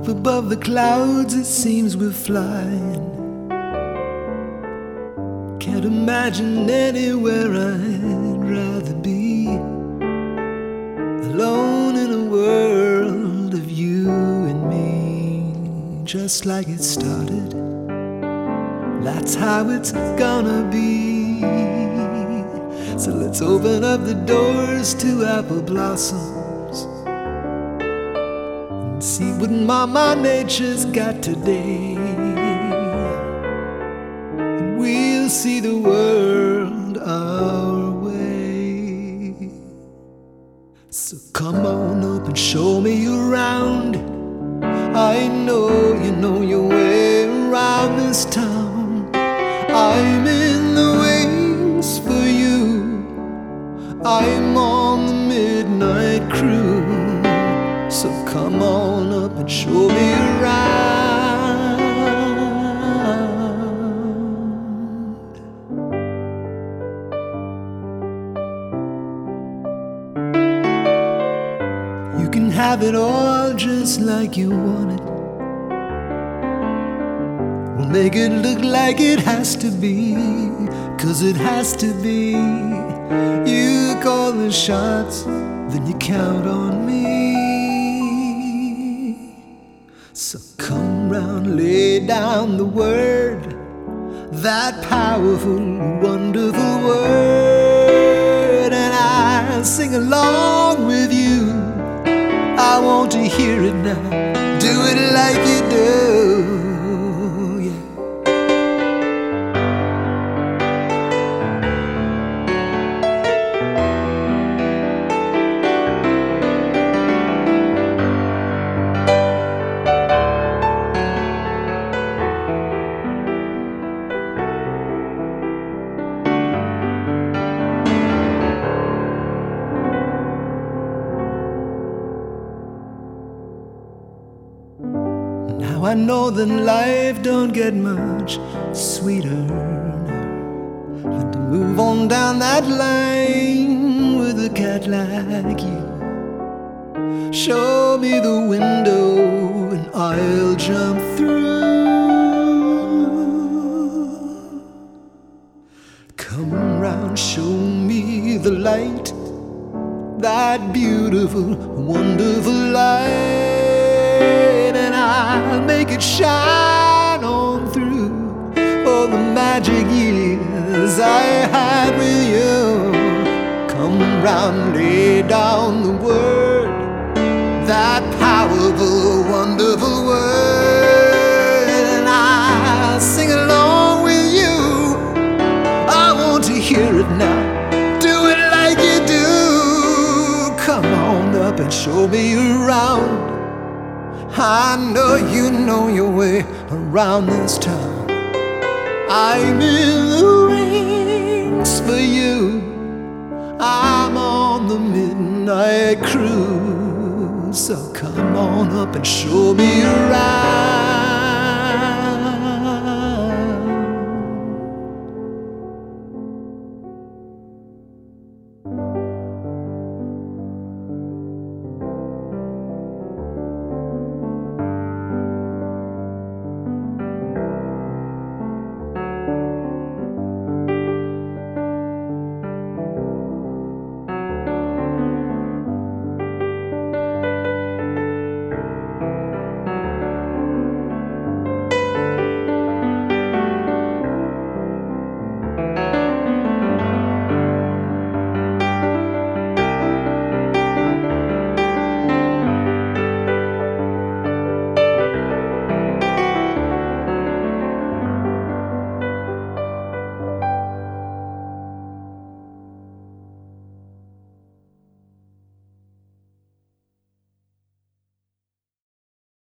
Up above the clouds it seems we're flying. Can't imagine anywhere I'd rather be. Alone in a world of you and me. Just like it started, that's how it's gonna be. So let's open up the doors to apple blossoms and see what Mama Nature's got today. And we'll see the world our way. So come on up and show me around. I know you know your way around this town. I'm in the wings for you. I'm on the midnight cruise. So come on up and show me around. You can have it all just like you want it. We'll make it look like it has to be, 'cause it has to be. You call the shots, then you count on me. So come round, lay down the word, that powerful, wonderful word, and I'll sing along with you. I want to hear it now. Do it like you do. Now I know that life don't get much sweeter than to move on down that line with a cat like you. Show me the window and I'll jump through. Come round, show me the light, that beautiful, wonderful light, and I'll make it shine on through all the magic years I had with you. Come round, lay down the word, that powerful, wonderful word, and I'll sing along with you. I want to hear it now. Do it like you do. Come on up and show me around. I know you know your way around this town. I'm in the rings for you. I'm on the midnight cruise. So come on up and show me around.